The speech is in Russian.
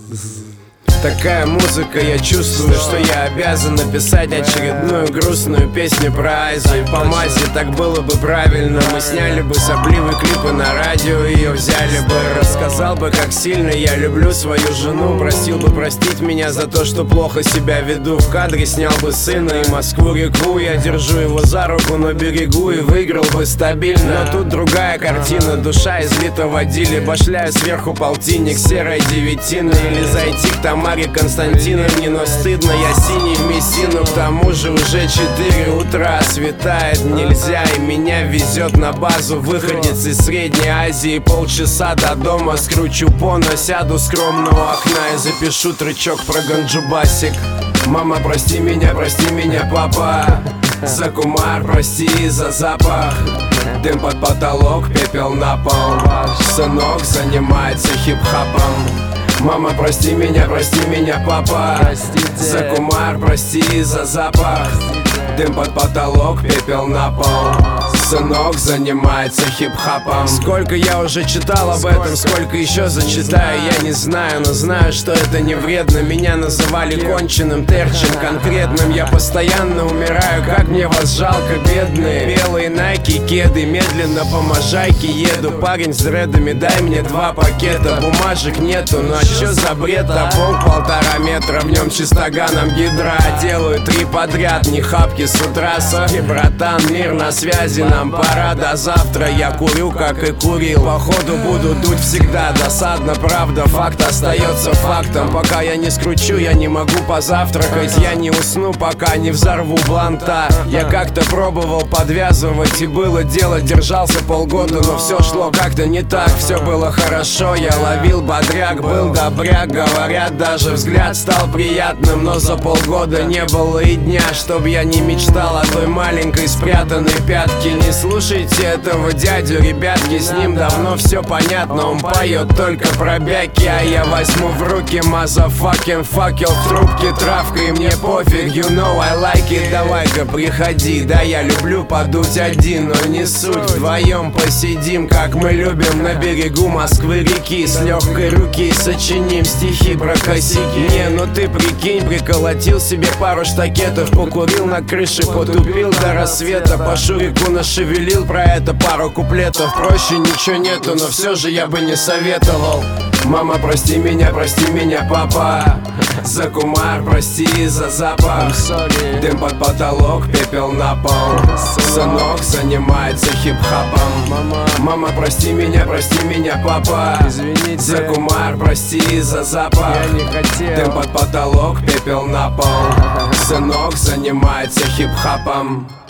Такая музыка, я чувствую, что я обязан написать очередную грустную песню про Айзу. И по мазе так было бы правильно. Мы сняли бы сопливые клипы на радио, ее взяли бы. Рассказал бы, как сильно я люблю свою жену. Просил бы простить меня за то, что плохо себя веду. В кадре снял бы сына и Москву-реку. Я держу его за руку на берегу и выиграл бы стабильно. Но тут другая картина, душа излита в водиле. Башляю сверху полтинник серой девятины. Или зайти к Тамаре Константиновне, но стыдно, я синий в Мессину. К тому же уже 4 утра, светает нельзя, и меня везет на базу выходец из Средней Азии. Полчаса до дома, скручу поно, сяду скромно у окна и запишу трючок про ганджубасик. Мама, прости меня, папа, за кумар, прости за запах. Дым под потолок, пепел на пол. Сынок занимается хип-хопом. Мама, прости меня, папа, за кумар, прости за запах. Дым под потолок, пепел на пол. Сынок занимается хип-хопом. Сколько я уже читал об этом, сколько еще зачитаю, я не знаю, но знаю, что это не вредно. Меня называли конченым, терчем конкретным. Я постоянно умираю, как мне вас жалко, бедные. Белые найки, кеды, медленно по можайке еду. Парень с дредами, дай мне 2 пакета. Бумажек нету, ну а чё за бред? А пол 1,5 метра, в нем чистоганом гидра. Делаю 3 подряд, не хапки с утра. Сори, братан, мир на связи, нам пора до завтра. Я курю, как и курил, походу буду дуть всегда. Досадно, правда, факт остается фактом. Пока я не скручу, я не могу позавтракать. Я не усну, пока не взорву бланта. Я как-то пробовал подвязывать, и было дело, держался полгода, но все шло как-то не так. Все было хорошо, я ловил бодряк, был добряк. Говорят, даже взгляд стал приятным, но за полгода не было и дня, чтоб я не мечтал о той маленькой спрятанной пятке. Не слушайте этого дядю, ребятки, с ним давно все понятно. Он поет только про бяки, а я возьму в руки мазафакин факел в трубке, травка, и мне пофиг, you know I like it. Давай-ка приходи, да, я люблю подуть один, но не суть. Вдвоем посидим, как мы любим, на берегу Москвы-реки. С легкой руки сочиним стихи про косяки. Не, ну ты прикинь, приколотил себе пару штакетов, покурил на крыше, потупил до рассвета, по шурику нашевелил про это пару куплетов. Проще ничего нету, но все же я бы не советовал. Мама, прости меня, папа, за кумар, прости за запах. Дым под потолок, пепел на пол. Сынок занимается хип-хопом. Мама, прости меня, папа, за кумар, прости за запах. Дым под потолок, пепел на пол. Сынок занимается хип-хопом.